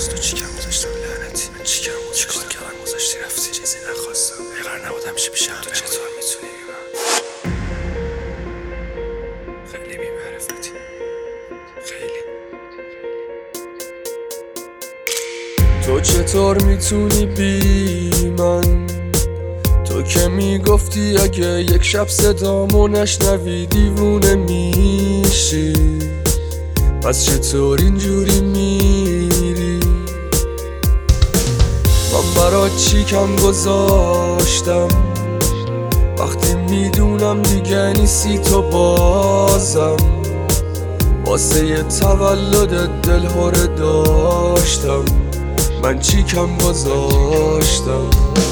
واسه تو چی کم گذاشتم لعنتی؟ من چی کم گذاشتی رفتی چیزی نخواستم قرار نبود همیشه پیشم تو چطور میتونی خیلی بی‌معرفتی خیلی تو چطور میتونی بی من تو که میگفتی اگه یک شب صدامو نشنوی دیوونه میشی پس چطور اینجوری میری من برات چی کم گذاشتم وقتی میدونم دیگه نیستی تو بازم واسه یه تولدت دلهوره داشتم من چی کم گذاشتم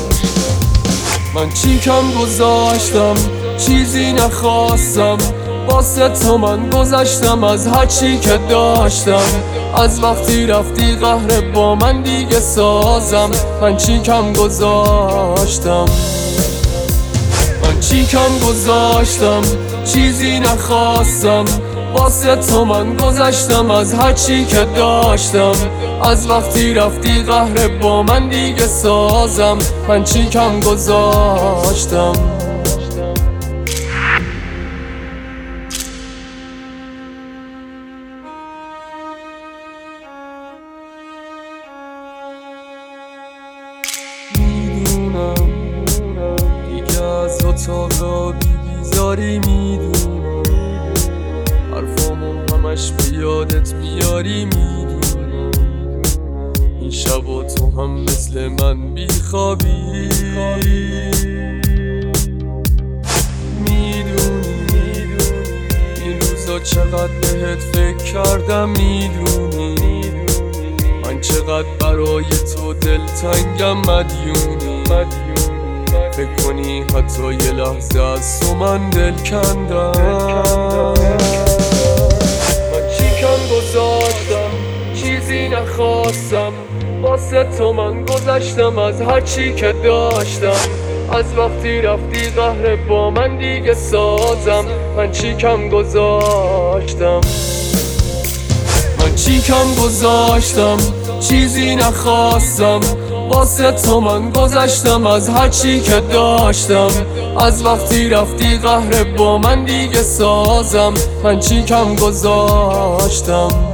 من چی کم گذاشتم چیزی نخواستم واسه تو من گذشتم از هرچی که داشتم از وقتی رفتی قهر با من دیگه سازم من چی کم گذاشتم من چی کم گذاشتم چیزی نخواستم واسه تو من گذشتم از هرچی که داشتم از وقتی رفتی قهر با من دیگه سازم من چی کم گذاشتم میدونم دیگه از اتاق بیزاری میدونم حرفامو همش بیادت میاری میدونم این شبا تو هم مثل من بیخوابی میدونی این روزا چقدر بهت فکر کردم میدونی من چقدر برای تو دلتنگم مدیونی فکر کنی حتی یه لحظه از تو من دل کندم من چی کم گذاشتم چیزی نخواستم واسه تو من گذشتم از هرچی که داشتم از وقتی رفتی قهر با من دیگه سازم من چی کم گذاشتم من چی کم گذاشتم چیزی نخواستم واسه تو من گذشتم از هرچی که داشتم از وقتی رفتی قهر با من دیگه سازم من چی کم گذاشتم